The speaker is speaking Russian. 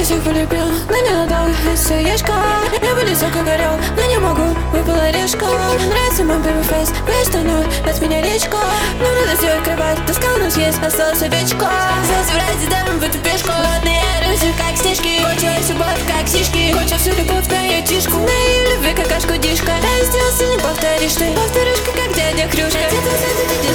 всех полюбил, но не надолго, это яичко. Я бы лицо как орел, но не могу, выпала решка. Мне нравится мой бэби-фейс, весь тонут, от меня речка. Но надо сделать кровать, доскал нас есть, осталось овечко. Зазврать даром в эту пешку, ладные рыжие, как снежки. Кончилась любовь, как сишки, кончил всю любовь в каятишку. На ее любви, как кашку дишка. Да, сделался, не повторишь ты, повторишь, как дядя Хрюшка.